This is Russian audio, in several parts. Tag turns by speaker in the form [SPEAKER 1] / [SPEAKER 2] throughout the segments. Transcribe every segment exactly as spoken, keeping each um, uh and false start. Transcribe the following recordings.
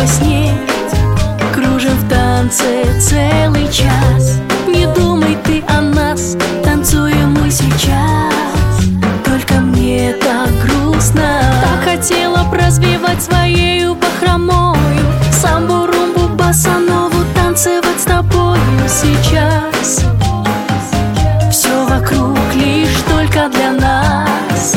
[SPEAKER 1] во сне, кружим в танце целый час. Не думай ты о нас, танцуем мы сейчас. Только мне так грустно, так хотела б развивать своею бахромою самбу, румбу, босанову, танцевать с тобою сейчас. Все вокруг лишь только для нас.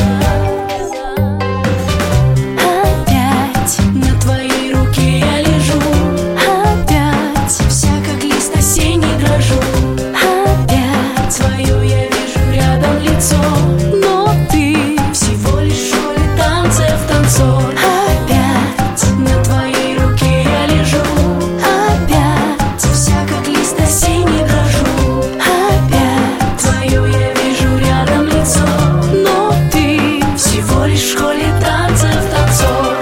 [SPEAKER 1] Опять на твоей руке я лежу, опять вся как лист осенний дрожу. Опять твое я вижу рядом лицо, но ты всего лишь в школе танцев танцор. Опять на твоей руке я лежу, опять вся как лист осенний дрожу. Опять твое я вижу рядом лицо, но ты всего лишь в школе танцев танцор.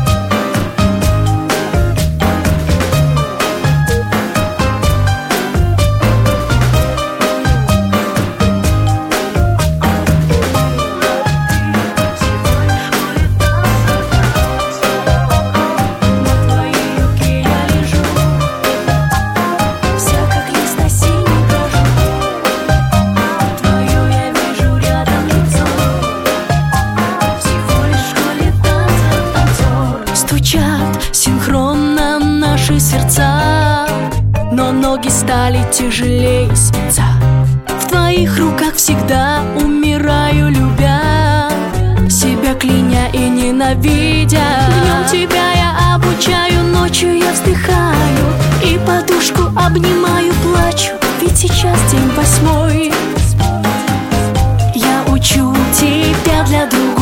[SPEAKER 1] Синхронно наши сердца, но ноги стали тяжелее спеца. В твоих руках всегда умираю, любя, себя кляня и ненавидя. Днем тебя я обучаю, ночью я вздыхаю и подушку обнимаю, плачу, ведь сейчас день восьмой. Я учу тебя для другого.